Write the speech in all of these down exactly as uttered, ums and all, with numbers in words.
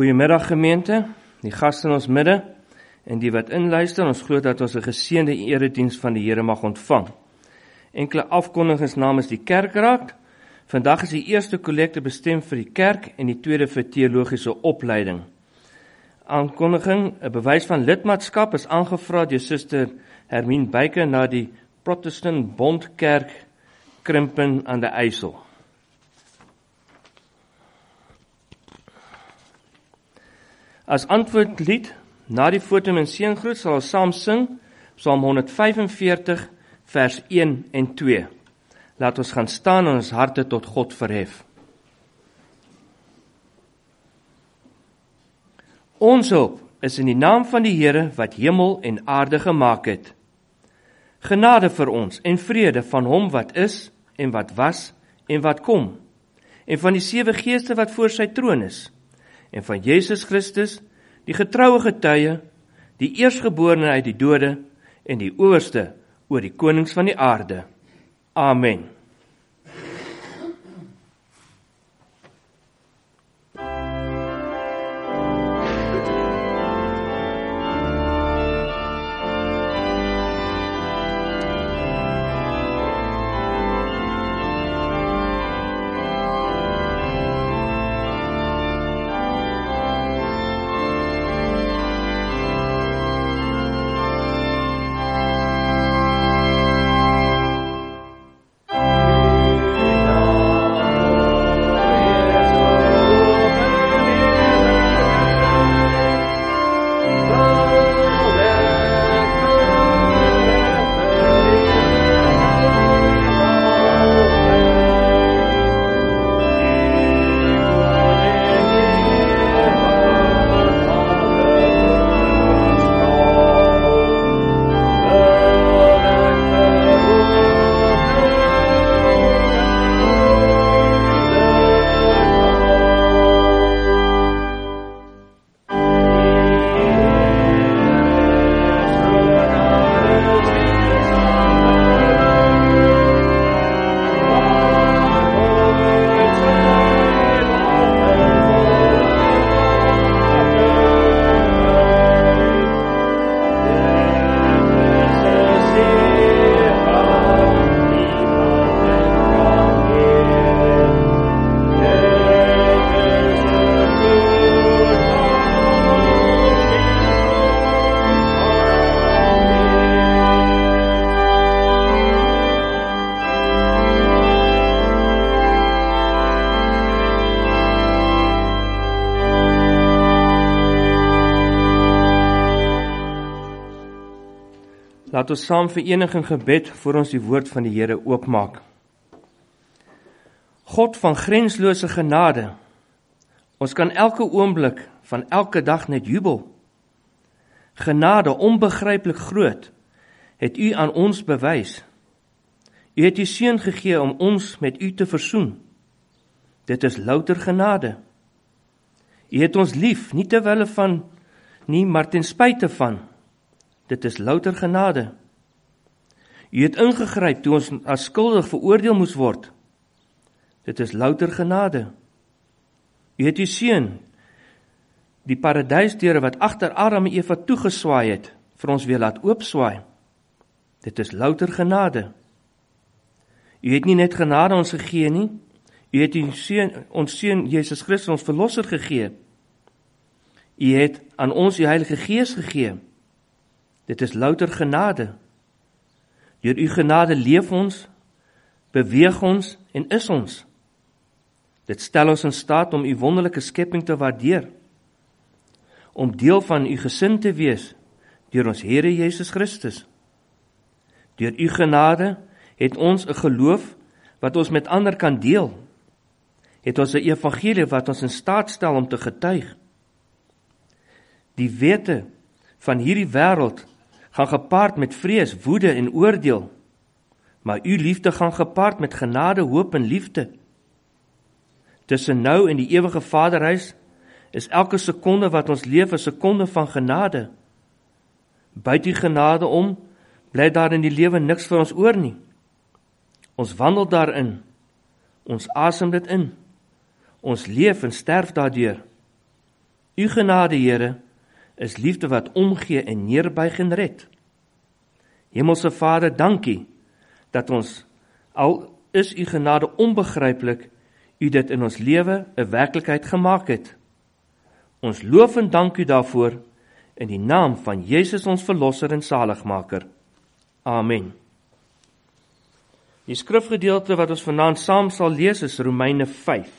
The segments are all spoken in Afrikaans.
Goeiemiddag gemeente, die gaste in ons midde en die wat inluister. Ons glo dat ons 'n geseënde erediens van die Here mag ontvang. Enkele afkondigings namens die kerkraad. Vandag is die eerste kollekte bestem vir die kerk en die tweede vir teologiese opleiding. Aankondiging, 'n bewys van lidmaatskap is aangevra deur Suster Hermine Beyker na die Protestant Bondkerk Krimpen aan die IJssel. As antwoordlied, na die fotum en seëngroet sal ons saam sing, Psalm honderdvyfenveertig, vers een en twee. Laat ons gaan staan en ons harte tot God verhef. Ons hulp is in die naam van die Here wat hemel en aarde gemaak het. Genade vir ons en vrede van hom wat is en wat was en wat kom, en van die sewe geeste wat voor sy troon is, en van Jesus Christus, die getroue getuie, die eerstgeborene uit die dode, en die owerste oor die konings van die aarde. Amen. Laat ons saam verenig in gebed voor ons die woord van die Here oopmaak. God van grenslose genade, ons kan elke oomblik van elke dag net jubel. Genade onbegryplik groot, het U aan ons bewys. U het U seun gegee om ons met U te versoen. Dit is louter genade. U het ons lief, nie ter wille van nie, maar ten spyte van. Dit is louter genade. U het ingegryp toe ons as skuldig veroordeel moes word. Dit is louter genade. U het U seun, die paradysdeure wat agter Adam en Eva toegeswaai het, vir ons weer laat oopswaai. Dit is louter genade. U het nie net genade ons gegee nie, U het U seun, ons seun Jesus Christus ons verlosser gegee. U het aan ons U Heilige Gees gegee. Dit is louter genade. Deur U genade leef ons, beweeg ons en is ons. Dit stel ons in staat om U wonderlike skepping te waardeer, om deel van U gesin te wees, deur ons Here Jesus Christus. Deur U genade het ons 'n geloof wat ons met ander kan deel, het ons 'n evangelie wat ons in staat stel om te getuig. Die wete van hierdie wêreld gaan gepaard met vrees, woede en oordeel, maar U liefde gaan gepaard met genade, hoop en liefde. Tussen nou en die ewige Vaderhuis is elke sekonde wat ons leef 'n sekonde van genade. Buite die genade om, bly daar in die lewe niks vir ons oor nie. Ons wandel daarin, ons asem dit in, ons leef en sterf daardeur. U genade, Here, is liefde wat omgee en neerbuig en red. Hemelse Vader, dankie dat ons, al is U genade onbegryplik, U dit in ons lewe 'n werklikheid gemaak het. Ons loof en dank U daarvoor in die naam van Jesus ons Verlosser en Saligmaker. Amen. Die skrifgedeelte wat ons vanaand saam sal lees is Romeine vyf.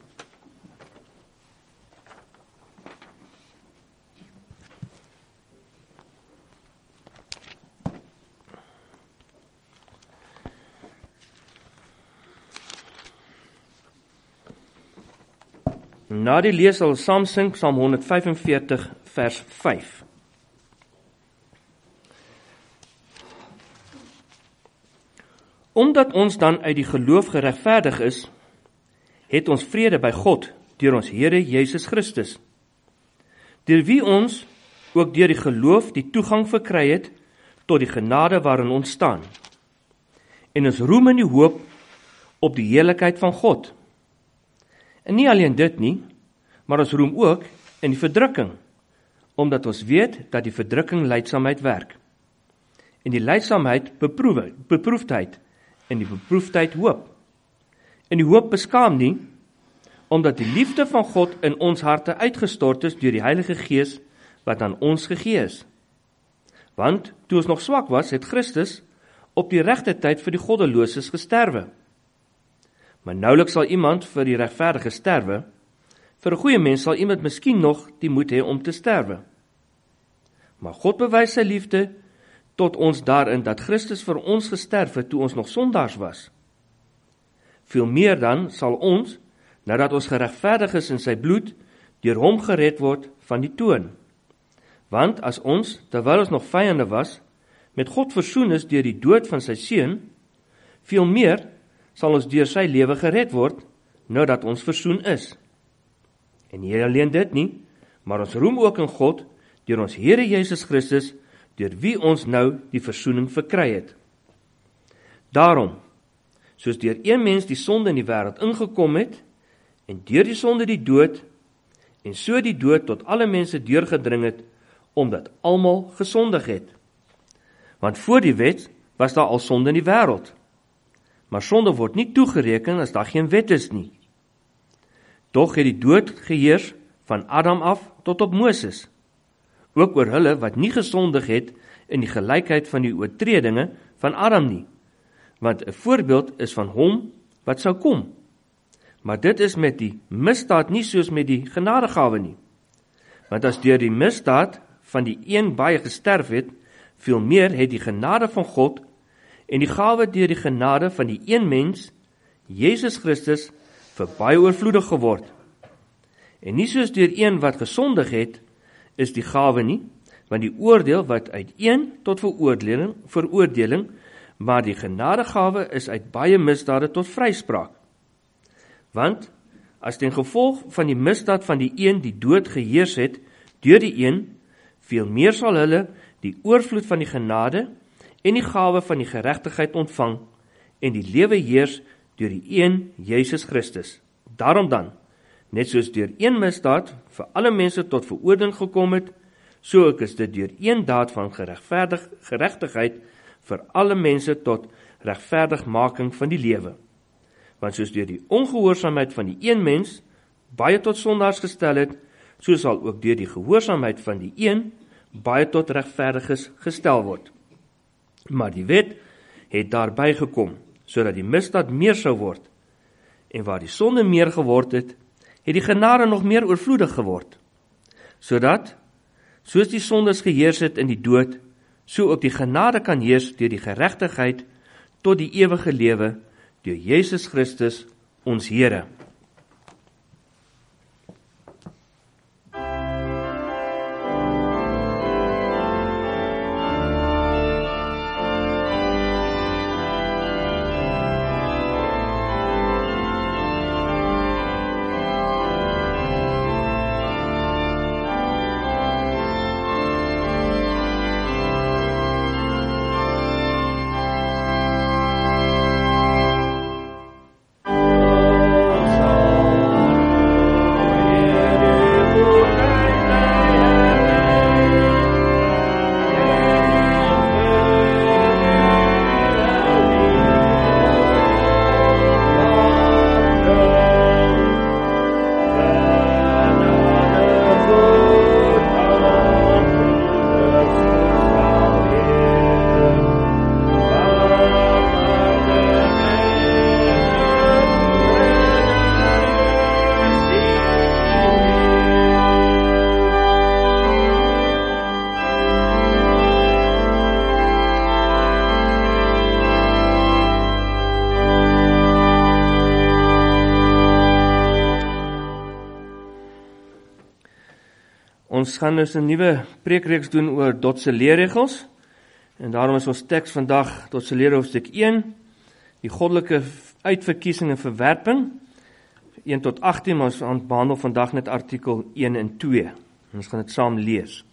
Na die lees sal ons saam sing Psalm honderdvyfenveertig vers vyf. Omdat ons dan uit die geloof geregverdig is, het ons vrede by God deur ons Here Jesus Christus, deur wie ons ook deur die geloof die toegang verkry het tot die genade waarin ons staan. En ons roem in die hoop op die heerlikheid van God. En nie alleen dit nie, maar ons roem ook in die verdrukking, omdat ons weet dat die verdrukking lydsaamheid werk. En die lydsaamheid beproewe, beproefdheid, en die beproefdheid hoop. En die hoop beskaam nie, omdat die liefde van God in ons harte uitgestort is deur die Heilige Gees wat aan ons gegee is. Want toe ons nog swak was, het Christus op die regte tyd vir die goddeloses gesterwe. Maar nouliks sal iemand vir die regverdige sterwe, vir 'n goeie mens sal iemand miskien nog die moed hê om te sterwe. Maar God bewys sy liefde tot ons daarin dat Christus vir ons gesterf het toe ons nog sondaars was. Veel meer dan sal ons, nadat ons geregverdig is in sy bloed, deur hom gered word van die toorn. Want as ons, terwyl ons nog vyande was, met God versoen is deur die dood van sy seun, veel meer sal ons deur sy lewe gered word, nou dat ons versoen is. En nie alleen dit nie, maar ons roem ook in God, deur ons Here Jesus Christus, deur wie ons nou die versoening verkry het. Daarom, soos deur een mens die sonde in die wêreld ingekom het, en deur die sonde die dood, en so die dood tot alle mense deurgedring het, omdat almal gesondig het. Want voor die wet was daar al sonde in die wêreld, maar sonde word nie toegereken as daar geen wet is nie. Doch het die dood geheers van Adam af tot op Moses, ook oor hulle wat nie gesondig het in die gelykheid van die oortredinge van Adam nie, want 'n voorbeeld is van hom wat sou kom. Maar dit is met die misdaad nie soos met die genadegawe nie, want as deur die misdaad van die een baie gesterf het, veel meer het die genade van God en die gawe deur die genade van die een mens, Jesus Christus, vir baie oorvloedig geword. En nie soos deur een wat gesondig het, is die gawe nie, want die oordeel wat uit een tot veroordeling, veroordeling, maar die genadegawe is uit baie misdade tot vryspraak. Want, as ten gevolg van die misdaad van die een die dood geheers het, deur die een, veel meer sal hulle die oorvloed van die genade en die gawe van die geregtigheid ontvang, en die lewe heers deur die een Jesus Christus. Daarom dan, net soos deur een misdaad vir alle mense tot veroordeling gekom het, so ook is dit deur een daad van geregverdig, geregtigheid vir alle mense tot regverdigmaking van die lewe. Want soos deur die ongehoorsaamheid van die een mens baie tot sondaars gestel het, so sal ook deur die gehoorsaamheid van die een baie tot regverdiges gestel word. Maar die wet het daarby gekom, sodat die misdaad meer sou word. En waar die sonde meer geword het, het die genade nog meer oorvloedig geword. Sodat, soos die sondes geheers het in die dood, so ook die genade kan heers deur die geregtigheid tot die ewige lewe, deur Jesus Christus, ons Here. Oh Ons gaan dus 'n nuwe preekreeks doen oor Dotse leerregels. En daarom is ons teks vandag Dotse leer hoofstuk een, die goddelike uitverkiesing en verwerping, een tot agttien, maar ons behandel vandag net artikel een en twee. En ons gaan dit saam lees.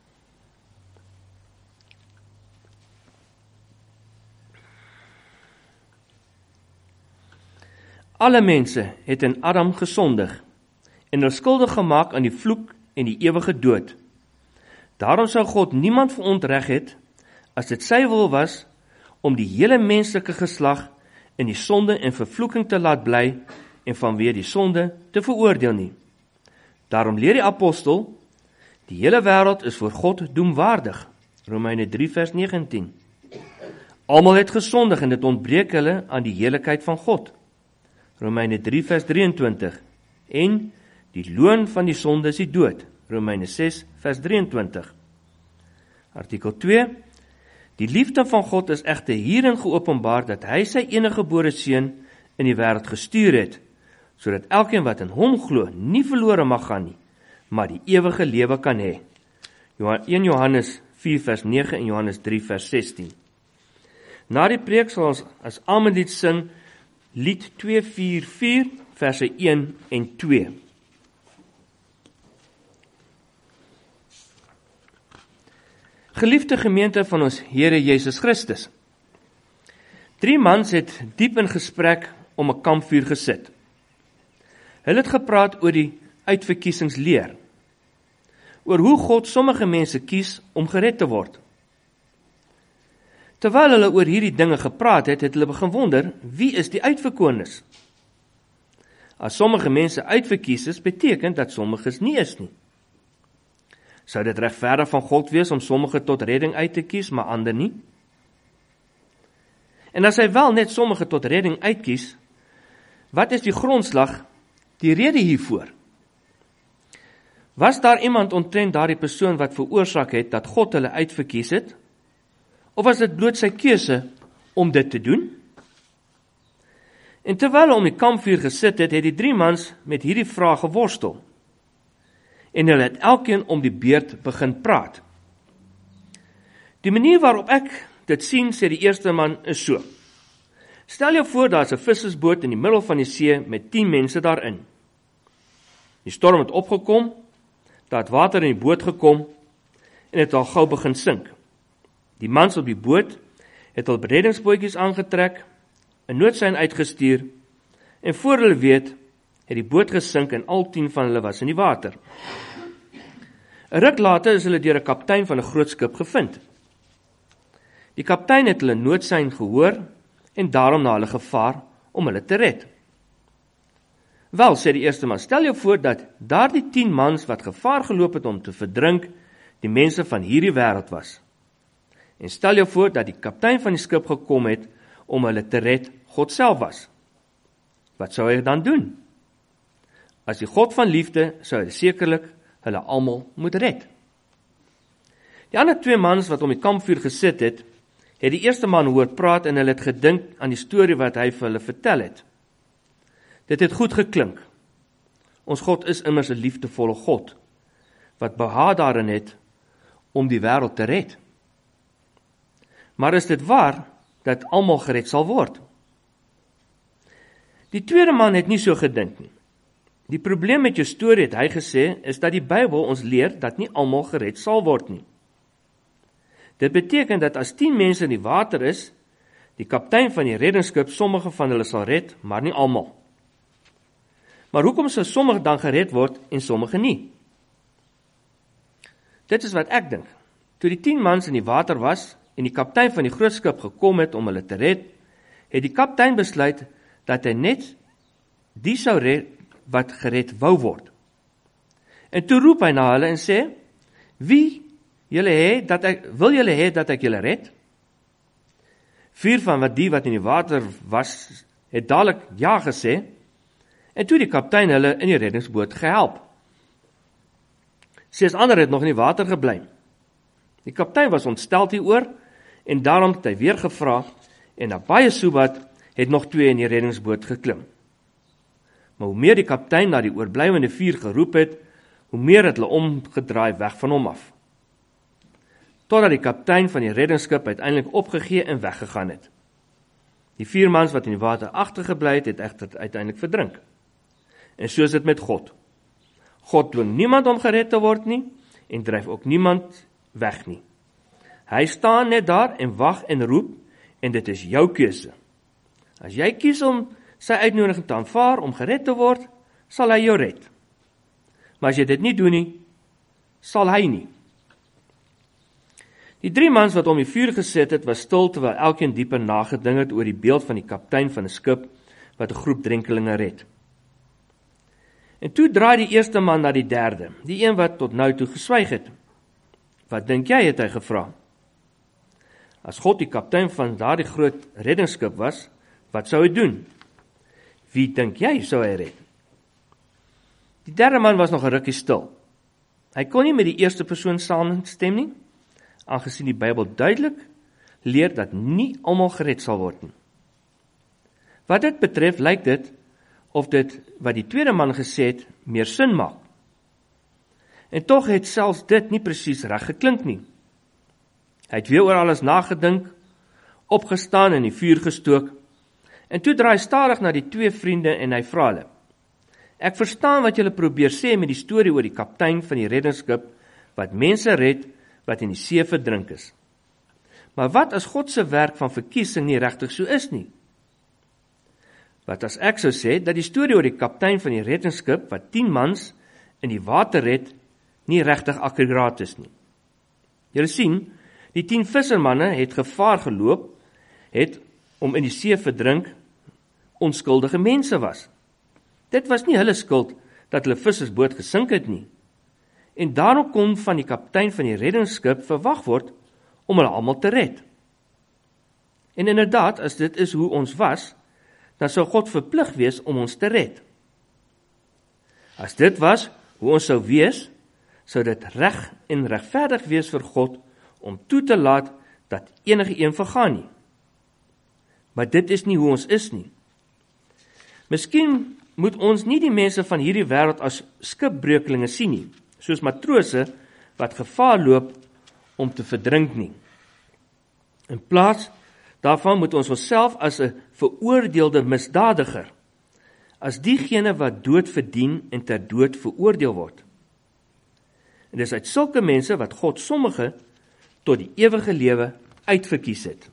Alle mense het in Adam gesondig en hulle skuldig gemaak aan die vloek en die ewige dood. Daarom sou God niemand verontreg het, as dit sy wil was, om die hele menslike geslag in die sonde en vervloeking te laat bly en vanweë die sonde te veroordeel nie. Daarom leer die apostel, die hele wêreld is voor God doemwaardig. Romeine drie vers negentien. Almal het gesondig en dit ontbreek hulle aan die heiligheid van God. Romeine drie vers drieëntwintig. En die loon van die sonde is die dood. Romeine ses vers drieëntwintig. Artikel twee. Die liefde van God is egter hierin geopenbaar dat hy sy eniggebore seun in die wêreld gestuur het, sodat elkeen wat in hom glo nie verlore mag gaan nie, maar die ewige lewe kan hê. eerste Johannes vier vers nege en Johannes drie vers sestien. Na die preek sal ons as Amenlied sing Lied twee vier vier verse een en twee. Geliefde gemeente van ons Here Jesus Christus. Drie mans het diep in gesprek om 'n kampvuur gesit. Hulle het gepraat oor die uitverkiesingsleer, oor hoe God sommige mense kies om gered te word. Terwyl hulle oor hierdie dinge gepraat het, het hulle begin wonder, wie is die uitverkorenes? As sommige mense uitverkies is, beteken dat sommiges nie is nie. Sou dit regverdig van God wees om sommige tot redding uit te kies, maar ander nie? En as hy wel net sommige tot redding uitkies, wat is die grondslag, die rede hiervoor? Was daar iemand omtrent daardie persoon wat veroorsaak het dat God hulle uitverkies het? Of was dit bloot sy keuse om dit te doen? En terwyl hulle om die kampvuur gesit het, het die drie mans met hierdie vraag geworstel. En hulle het elkeen om die beurt begin praat. Die manier waarop ek dit sien, sê die eerste man, is so. Stel jou voor, daar is 'n vissersboot in die middel van die see met tien mense daarin. Die storm het opgekom, daar het water in die boot gekom en het al gou begin sink. Die mans op die boot het al reddingsbootjies aangetrek, 'n noodsein uitgestuur en voor hulle weet, het die boot gesink en al tien van hulle was in die water. 'n Ruk later is hulle deur 'n kaptein van 'n groot skip gevind. Die kaptein het hulle noodsein gehoor en daarom na hulle gevaar om hulle te red. Wel, sê die eerste man, stel jou voor dat daardie tien mans wat gevaar geloop het om te verdrink, die mense van hierdie wêreld was. En stel jou voor dat die kaptein van die skip gekom het om hulle te red, God self was. Wat sou hy dan doen? As die God van liefde, sou hy sekerlik hulle almal moet red. Die ander twee mans wat om die kampvuur gesit het, het die eerste man hoor praat en hulle het gedink aan die storie wat hy vir hulle vertel het. Dit het goed geklink. Ons God is immers 'n liefdevolle God, wat behaag daarin het om die wêreld te red. Maar is dit waar dat almal gered sal word? Die tweede man het nie so gedink nie. Die probleem met jou storie, het hy gesê, is dat die Bybel ons leer dat nie almal gered sal word nie. Dit beteken dat as tien mense in die water is, die kaptein van die reddingsskip sommige van hulle sal red, maar nie almal. Maar hoekom sou sommige dan gered word en sommige nie? Dit is wat ek dink. Toe die tien mans in die water was en die kaptein van die groot skip gekom het om hulle te red, het die kaptein besluit dat hy net die sou red wat gered wou word. En toe roep hy na hulle en sê, wie julle hê dat ek wil julle hê dat ek julle red? Vier van wat die wat in die water was, het dadelik ja gesê, en toe die kaptein hulle in die reddingsboot gehelp. Ses ander het nog in die water gebly. Die kaptein was ontsteld hieroor, en daarom het hy weer gevra, en na baie soebat het nog twee in die reddingsboot geklim. Maar hoe meer die kaptein na die oorblywende vier geroep het, hoe meer het hulle omgedraai weg van hom af. Totdat die kaptein van die reddingsskip uiteindelik opgegee en weggegaan het. Die vier mans wat in die water agtergebly het, het egter uiteindelik verdrink. En so is dit met God. God dwing niemand om gered te word nie, en dryf ook niemand weg nie. Hy staan net daar en wag en roep, en dit is jou keuse. As jy kies om sy uitnodiging te aanvaar om gered te word, sal hy jou red. Maar as jy dit nie doen nie, sal hy nie. Die drie mans wat om die vuur gesit het, was stil terwyl elkeen dieper nagedink het oor die beeld van die kaptein van 'n skip wat 'n groep drenkelinge red. En toe draai die eerste man na die derde, die een wat tot nou toe geswyg het. Wat dink jy, het hy gevra. As God die kaptein van daardie groot reddingsskip was, wat sou hy doen? Wie dink jy sou hy red? Die derde man was nog 'n rukkie stil. Hy kon nie met die eerste persoon saamstem nie, aangesien die Bybel duidelik leer dat nie almal gered sal word nie. Wat dit betref, lyk dit of dit wat die tweede man gesê het, meer sin maak. En tog het selfs dit nie presies reg geklink nie. Hy het weer oor alles nagedink, opgestaan en die vuur gestook, en toe draai stadig na die twee vriende en hy vra hulle, ek verstaan wat julle probeer sê met die storie oor die kaptein van die reddingsskip, wat mense red, wat in die see verdrink is. Maar wat as God se werk van verkiesing nie regtig so is nie? Wat as ek sou sê, dat die storie oor die kaptein van die reddingsskip, wat tien mans in die water red, nie regtig akkuraat is nie. Julle sien, die tien vissermanne het gevaar geloop, het om in die see verdrink, onskuldige mense was. Dit was nie hulle skuld, dat hulle vissersboot gesink het nie. En daarom kon van die kaptein van die reddingsskip verwag word, om hulle almal te red. En inderdaad, as dit is hoe ons was, dan sou God verplig wees om ons te red. As dit was hoe ons sou wees, sou dit reg en regverdig wees vir God om toe te laat dat enige een vergaan nie. Maar dit is nie hoe ons is nie. Miskien moet ons nie die mense van hierdie wêreld as skipbreukelinge sien nie, soos matrose wat gevaar loop om te verdrink nie. In plaas daarvan moet ons onsself as 'n veroordeelde misdadiger, as diegene wat dood verdien en ter dood veroordeel word. En dis uit sulke mense wat God sommige tot die ewige lewe uitverkies het.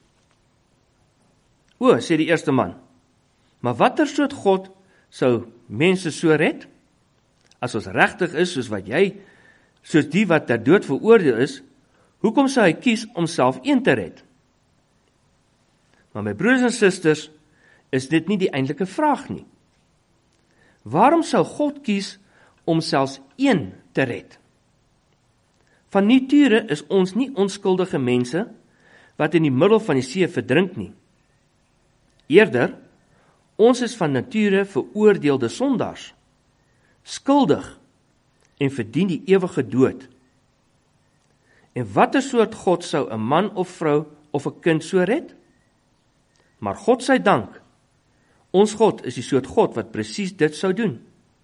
O, sê die eerste man, maar watter soort God sou mense so red? As ons regtig is soos wat jy, soos die wat ter dood veroordeel is, hoekom sou hy kies om self een te red? Maar my broers en susters, is dit nie die eintlike vraag nie. Waarom sou God kies om selfs een te red? Van nature is ons nie onskuldige mense wat in die middel van die see verdrink nie. Eerder, ons is van nature veroordeelde sondaars, skuldig en verdien die ewige dood. En watter soort God sou 'n man of vrou of 'n kind so red? Maar God sy dank, ons God is die soort God wat presies dit sou doen.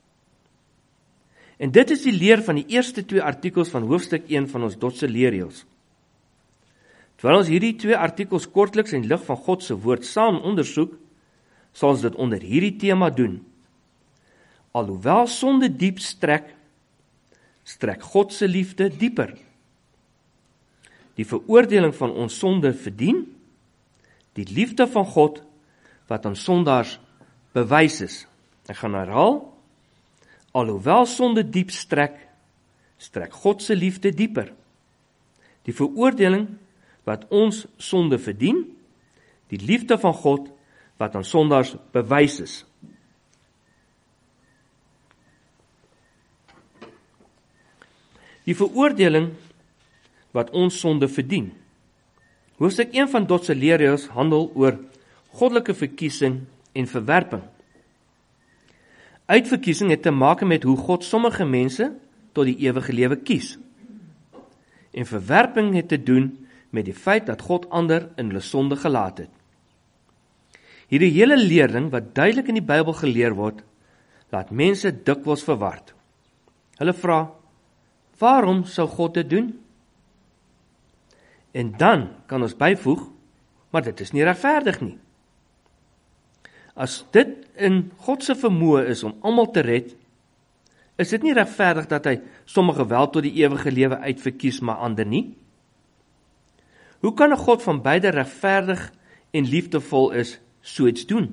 En dit is die leer van die eerste twee artikels van hoofstuk een van ons Dotse leerreëls. Terwyl ons hierdie twee artikels kortliks in lig van God se woord saam ondersoek, sal ons dit onder hierdie tema doen. Alhoewel sonde diep strek, strek God se liefde dieper. Die veroordeling van ons sonde verdien, die liefde van God wat aan sondaars bewys is. Ek gaan herhaal, alhoewel sonde diep strek, strek God se liefde dieper. Die veroordeling wat ons sonde verdien, die liefde van God wat aan sondaars bewys is. Die veroordeling wat ons sonde verdien. Hoofstuk een van Dotse leerreëls handel oor goddelike verkiesing en verwerping. Uitverkiesing het te maak met hoe God sommige mense tot die ewige lewe kies. En verwerping het te doen met die feit dat God ander in hulle sonde gelaat het. Hierdie hele leering wat duidelik in die Bybel geleer word, laat mense dikwels verward. Hulle vra, waarom sou God dit doen? En dan kan ons byvoeg, maar dit is nie regverdig nie. As dit in God se vermoë is om almal te red, is dit nie regverdig dat hy sommige wel tot die ewige lewe uitverkies, maar ander nie? Hoe kan 'n God van beide regverdig en liefdevol is, so iets doen?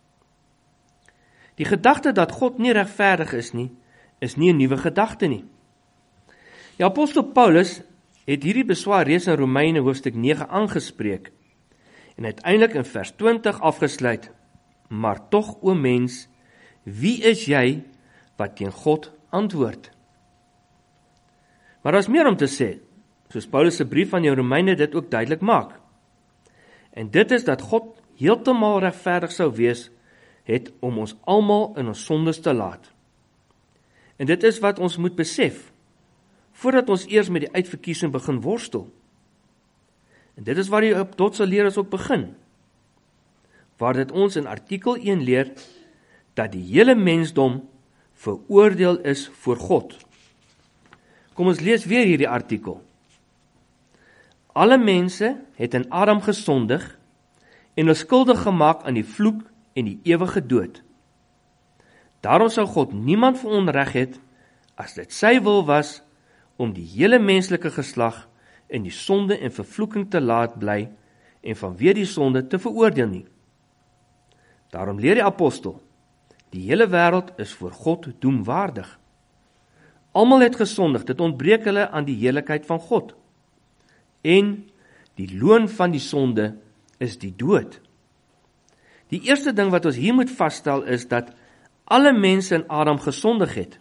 Die gedagte dat God nie regverdig is nie, is nie 'n nuwe gedagte nie. Die apostel Paulus het hierdie beswaar reeds in Romeine hoofstuk nege aangespreek en uiteindelik in vers twintig afgesluit, maar tog, o mens, wie is jy wat teen God antwoord? Maar daar is meer om te sê, soos Paulus se brief aan die Romeine dit ook duidelik maak. En dit is dat God heeltemal regverdig sou wees, het om ons almal in ons sondes te laat. En dit is wat ons moet besef, voordat ons eers met die uitverkiesing begin worstel. En dit is waar die Dotse leerders ook begin, waar dit ons in artikel een leer, dat die hele mensdom veroordeel is voor God. Kom ons lees weer hierdie artikel. Alle mense het in Adam gesondig en hulle skuldig gemaak aan die vloek en die ewige dood. Daarom sou God niemand veronreg het, as dit sy wil was, om die hele menslike geslag in die sonde en vervloeking te laat bly en vanweë die sonde te veroordeel nie. Daarom leer die apostel, die hele wêreld is voor God doemwaardig. Almal het gesondig, dit ontbreek hulle aan die heerlikheid van God. En die loon van die sonde is die dood. Die eerste ding wat ons hier moet vasstel is dat alle mense in Adam gesondig het.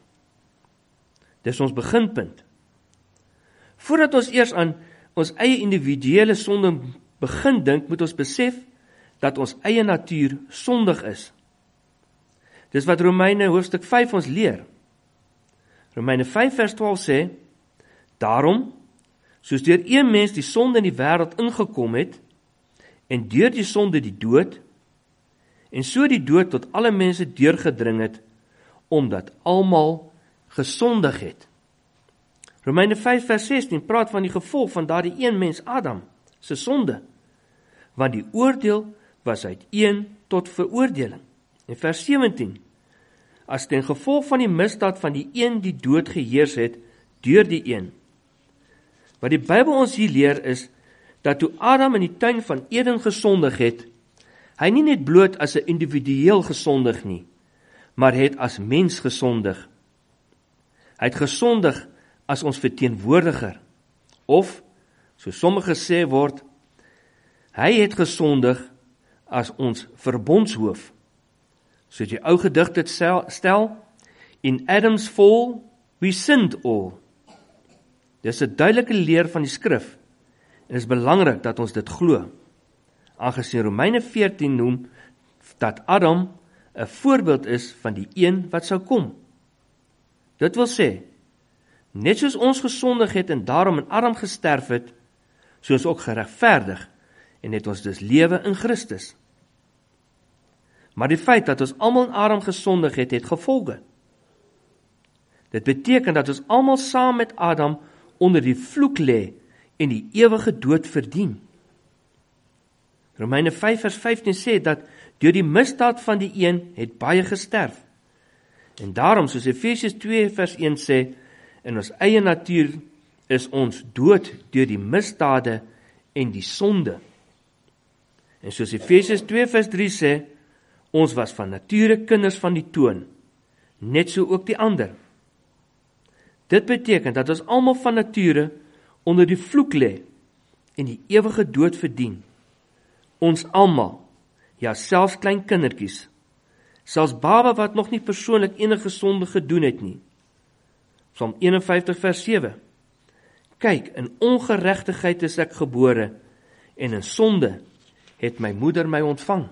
Dis ons beginpunt. Voordat ons eers aan ons eie individuele sonde begin dink, moet ons besef dat ons eie natuur sondig is. Dis wat Romeine hoofstuk vyf ons leer. Romeine vyf vers twaalf sê, daarom, soos deur een mens die sonde in die wêreld ingekom het, en deur die sonde die dood, en so die dood tot alle mense deurgedring het, omdat almal gesondig het. Romeine vyf vers sestien praat van die gevolg van daardie een mens Adam, se sonde, want die oordeel was uit een tot veroordeling. En vers sewentien, as ten gevolg van die misdaad van die een die dood geheers het, deur die een. Wat die Bybel ons hier leer is, dat toe Adam in die tuin van Eden gesondig het, hy nie net bloot as 'n individueel gesondig nie, maar het as mens gesondig. Hy het gesondig as ons verteenwoordiger, of, so sommige sê word, hy het gesondig as ons verbondshoof. So die ou gedig dit stel, in Adam's fall, we sinned all. Dis 'n duidelike leer van die skrif, en het is belangrik dat ons dit glo, aangesien Romeine veertien noem, dat Adam 'n voorbeeld is van die een wat sou kom. Dit wil sê, net soos ons gesondig het en daarom in Adam gesterf het, soos ook geregverdig, en het ons dus lewe in Christus. Maar die feit dat ons almal in Adam gesondig het, het gevolge. Dit beteken dat ons almal saam met Adam onder die vloek lê en die ewige dood verdien. Romeine vyf vers vyftien sê dat deur die misdaad van die een het baie gesterf. En daarom, soos Efesiërs twee vers een sê, in ons eie natuur is ons dood deur die misdade en die sonde. En soos Efesiërs twee vers drie sê, ons was van nature kinders van die toorn, net so ook die ander. Dit beteken dat ons almal van nature onder die vloek lê en die ewige dood verdien. Ons almal, ja selfs klein kindertjies, selfs baba wat nog nie persoonlik enige sonde gedoen het nie. Psalm een en vyftig vers sewe. Kyk, in ongeregtigheid is ek gebore, en in sonde het my moeder my ontvang.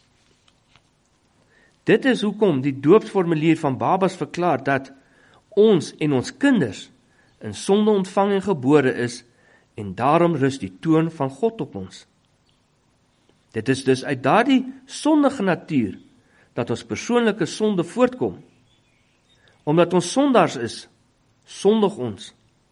Dit is hoekom die doopsformulier van babas verklaar dat ons en ons kinders in sonde ontvang en gebore is, en daarom rus die toorn van God op ons. Dit is dus uit daardie sondige natuur dat ons persoonlike sonde voortkom. Omdat ons sondaars is, sondig ons.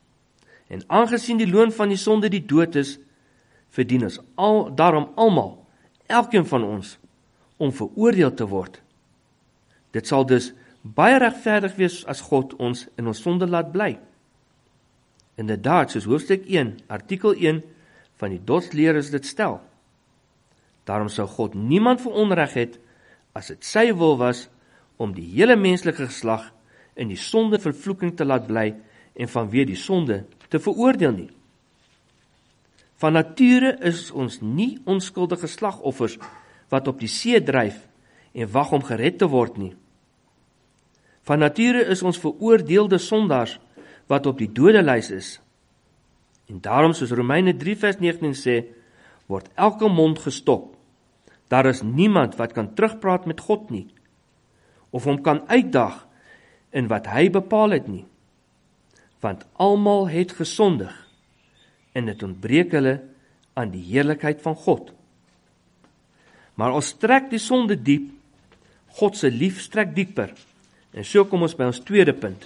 En aangesien die loon van die sonde die dood is, verdien ons al, daarom almal, elkeen van ons, om veroordeel te word. Dit sal dus baie regverdig wees as God ons in ons sonde laat bly. Inderdaad, soos hoofstuk een, artikel een van die dodsleerders dit stel. Daarom sou God niemand veronreg het, as dit sy wil was, om die hele menslike geslag in die sonde vervloeking te laat bly en vanweë die sonde te veroordeel nie. Van nature is ons nie onskuldige slagoffers wat op die see dryf en wag om gered te word nie. Van nature is ons veroordeelde sondaars wat op die dodelys is. En daarom, soos Romeine drie vers negentien sê, word elke mond gestop. Daar is niemand wat kan terugpraat met God nie, of hom kan uitdag in wat hy bepaal het nie. Want almal het gesondig, en dit ontbreek hulle aan die heerlikheid van God. Maar al strek die sonde diep, God se lief strek dieper. En so kom ons by ons tweede punt.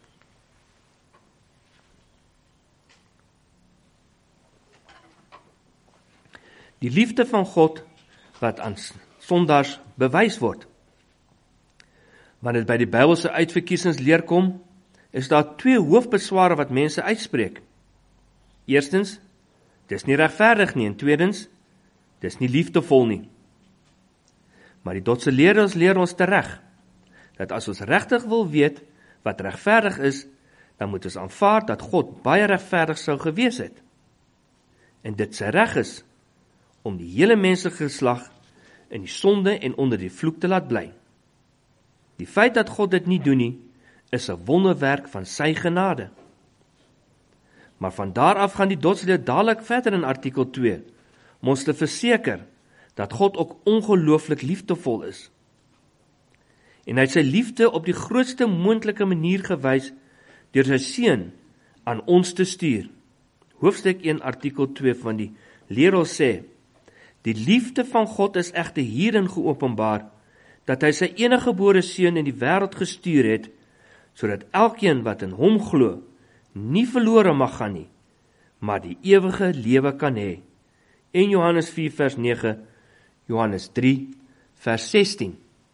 Die liefde van God wat aan sondaars bewys word. Wanneer dit by die Bybelse uitverkiesingsleer kom, is daar twee hoofbesware wat mense uitspreek. Eerstens, dis nie regverdig nie, en tweedens, dis nie liefdevol nie. Maar die Dotse leerders leer ons tereg, dat as ons regtig wil weet wat regverdig is, dan moet ons aanvaar dat God baie regverdig sou gewees het. En dit sy reg is, om die hele menslike geslag in die sonde en onder die vloek te laat bly. Die feit dat God dit nie doen nie, is 'n wonderwerk van sy genade. Maar van daar af gaan die dotsleer dadelik verder in artikel twee, om ons te verseker dat God ook ongelooflik liefdevol is. En hy het sy liefde op die grootste moontlike manier gewys deur sy seun aan ons te stuur. Hoofstuk een artikel twee van die leer ons sê, die liefde van God is egter hierin geopenbaar, dat hy sy eniggebore seun in die wêreld gestuur het, sodat elkeen wat in hom glo, nie verlore mag gaan nie, maar die ewige lewe kan hê. In Johannes vier vers nege, Johannes drie vers sestien.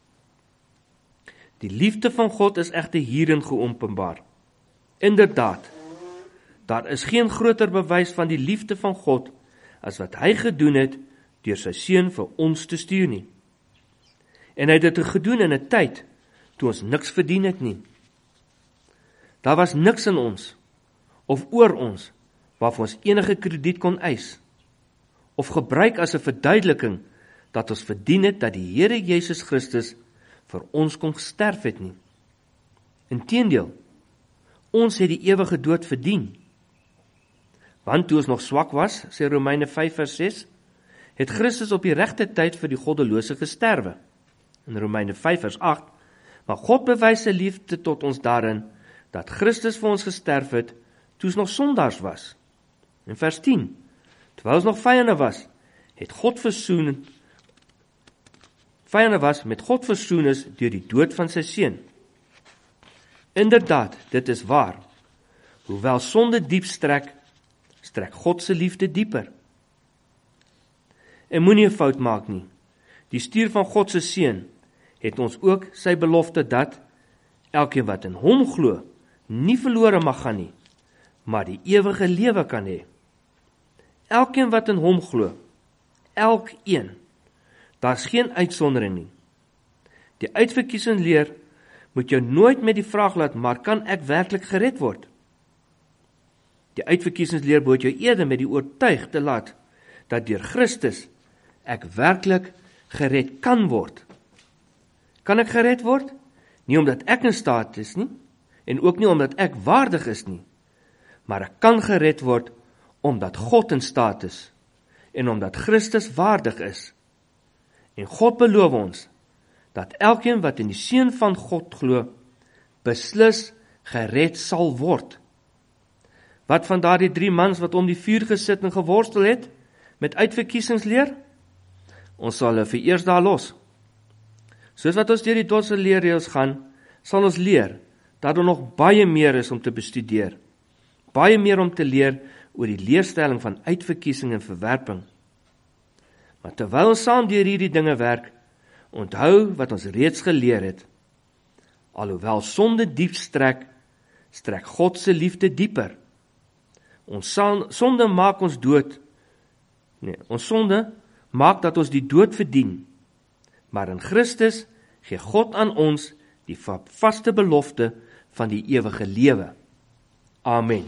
Die liefde van God is egter hierin geopenbaar. Inderdaad, daar is geen groter bewys van die liefde van God as wat hy gedoen het deur sy seun vir ons te stuur nie. En hy het dit gedoen in 'n tyd toe ons niks verdien het nie. Daar was niks in ons of oor ons waarvan ons enige krediet kon eis of gebruik as 'n verduideliking dat ons verdien het dat die Here Jesus Christus vir ons kon sterf het nie. Inteendeel, ons het die ewige dood verdien. Want toe ons nog swak was, sê Romeine vyf vers ses, het Christus op die regte tyd vir die goddelose gesterwe. In Romeine vyf vers agt, maar God bewys sy liefde tot ons daarin, dat Christus vir ons gesterf het, toe ons nog sondaars was. In vers tien, terwyl ons nog vyande was, het God versoen, vyande was met God versoen is deur die dood van sy seun. Inderdaad, dit is waar. Hoewel sonde diep strek, strek God se liefde dieper. En moenie 'n fout maak nie. Die stuur van God se seun het ons ook sy belofte dat elkeen wat in hom glo, nie verlore mag gaan nie, maar die ewige lewe kan hê. Elkeen wat in hom glo, elkeen, daar's geen uitsondering nie. Die uitverkiesing leer moet jou nooit met die vraag laat, maar kan ek werklik gered word? Die uitverkiesingsleer moet jou eerder met die oortuig te laat, dat deur Christus ek werklik gered kan word. Kan ek gered word? Nie omdat ek in staat is nie, en ook nie omdat ek waardig is nie, maar ek kan gered word omdat God in staat is, en omdat Christus waardig is. En God beloof ons, dat elkeen wat in die Seun van God glo, beslis gered sal word. Wat van daardie drie mans wat om die vuur gesit en geworstel het, met uitverkiesingsleer? Ons sal hulle vereers daar los. Soos wat ons deur die Dotse leerreëls gaan, sal ons leer, dat er nog baie meer is om te bestudeer. baie meer om te leer oor die leerstelling van uitverkiesing en verwerping. Maar terwyl ons saam deur hierdie dinge werk, onthou wat ons reeds geleer het. Alhoewel sonde diep strek, strek God se liefde dieper. Ons sonde maak ons dood. Nee, ons sonde maak dat ons die dood verdien. Maar in Christus gee God aan ons die vaste belofte van die ewige lewe. Amen.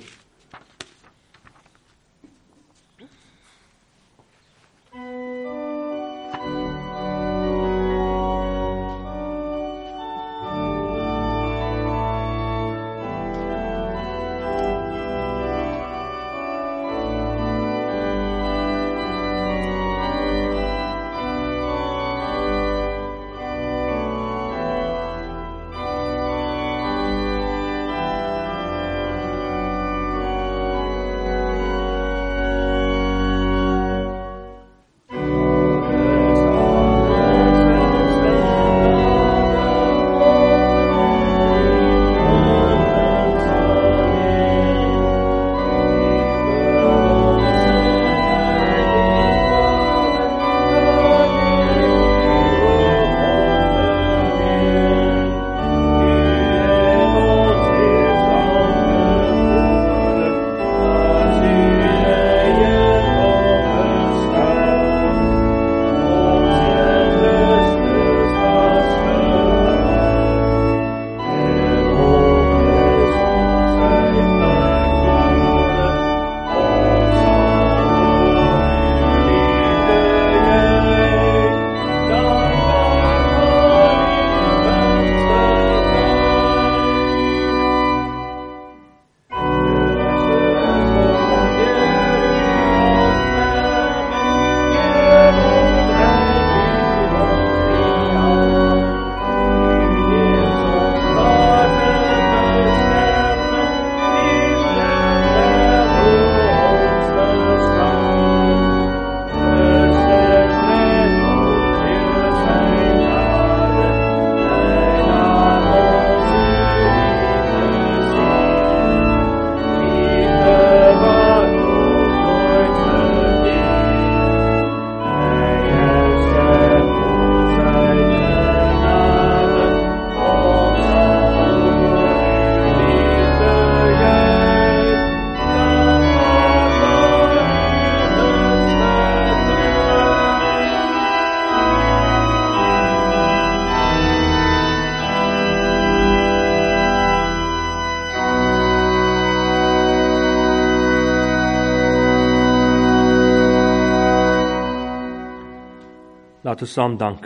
Laat ons saam dank.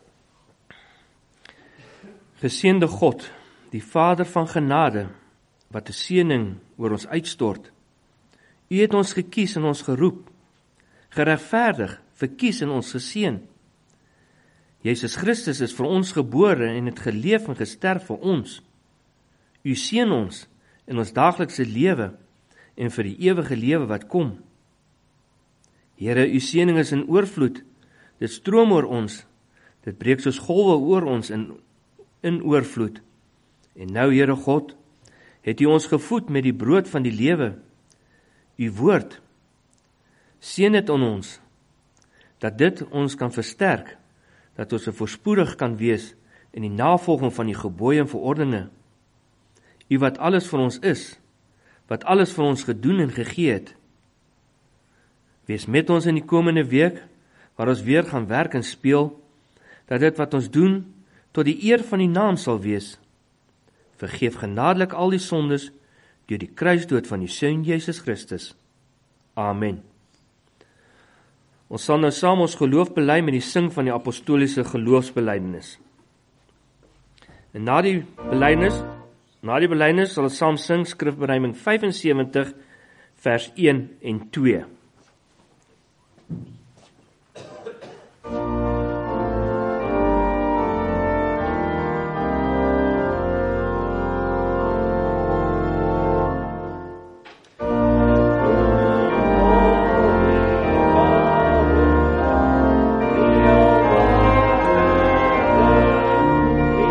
Geseënde God, die Vader van genade, wat 'n seëning oor ons uitstort. U het ons gekies en ons geroep, geregverdig, verkies en ons geseën. Jesus Christus is vir ons gebore en het geleef en gesterf vir ons. U seën ons in ons daaglikse lewe en vir die ewige lewe wat kom. Here, u seëning is in oorvloed. Dit stroom oor ons, dit breek soos golwe oor ons in, in oorvloed. En nou, Here God, het u ons gevoed met die brood van die lewe, u woord. Seën dit aan ons, dat dit ons kan versterk, dat ons voorspoedig kan wees in die navolging van die gebooie en verordeninge. U wat alles vir ons is, wat alles vir ons gedoen en gegee het. Wees met ons in die komende week, waar ons weer gaan werk en speel, dat dit wat ons doen, tot die eer van die naam sal wees. Vergeef genadelik al die sondes, deur die kruisdood van die Seun Jesus Christus. Amen. Ons sal nou saam ons geloof bely met die sing van die apostoliese geloofsbelydenis. En na die belydenis, na die belydenis sal ons saam sing skrifberuiming vyf en sewentig, vers een en twee.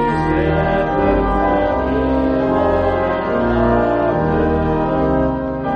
Amen.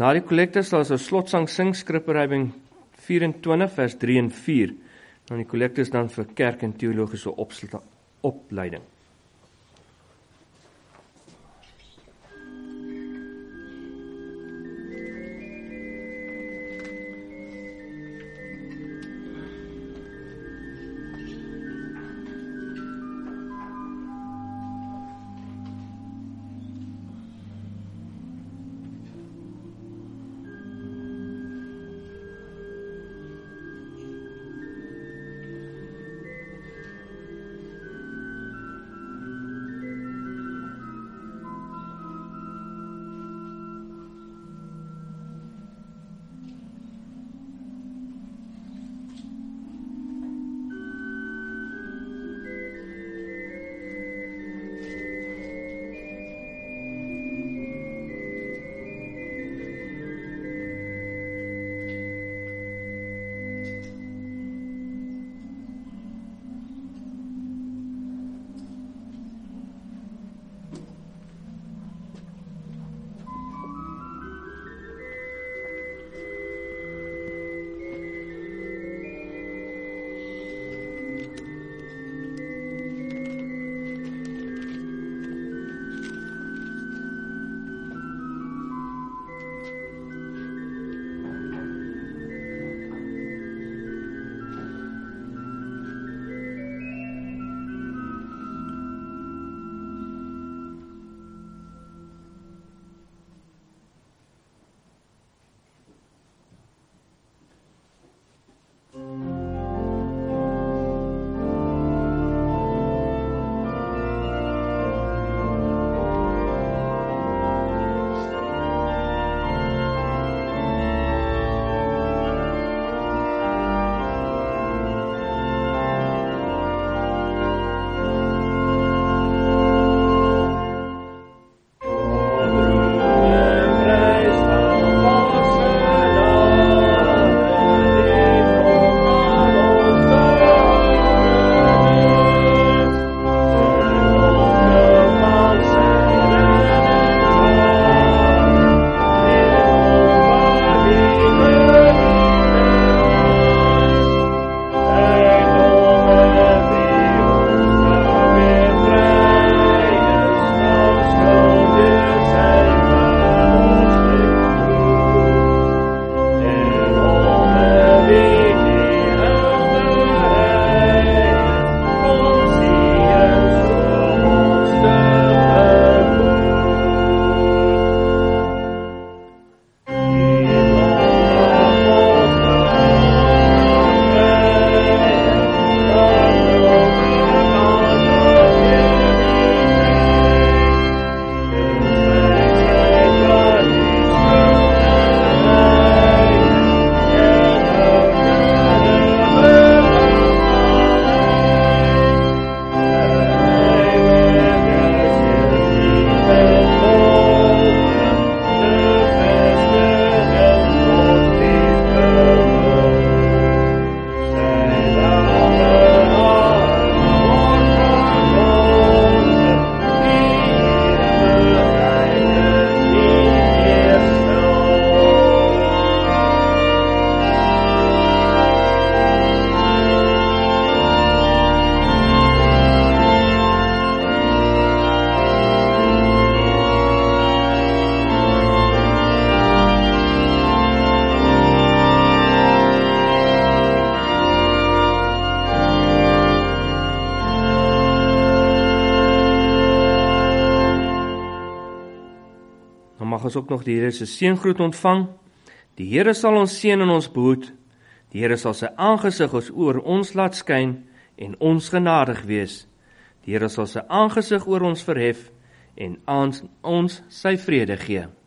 Na die kollekte sal ons 'n slotsang sing, Skrifbereiding vyf-en-twintig vers drie en vier. Dan die kollekte is dan vir kerk en teologiese opleiding. mag ons ook nog die Here se seëngroet ontvang. Die Here sal ons seën en ons behoed. Die Here sal sy aangesig oor ons laat skyn en ons genadig wees. Die Here sal sy aangesig oor ons verhef en aan ons sy vrede gee.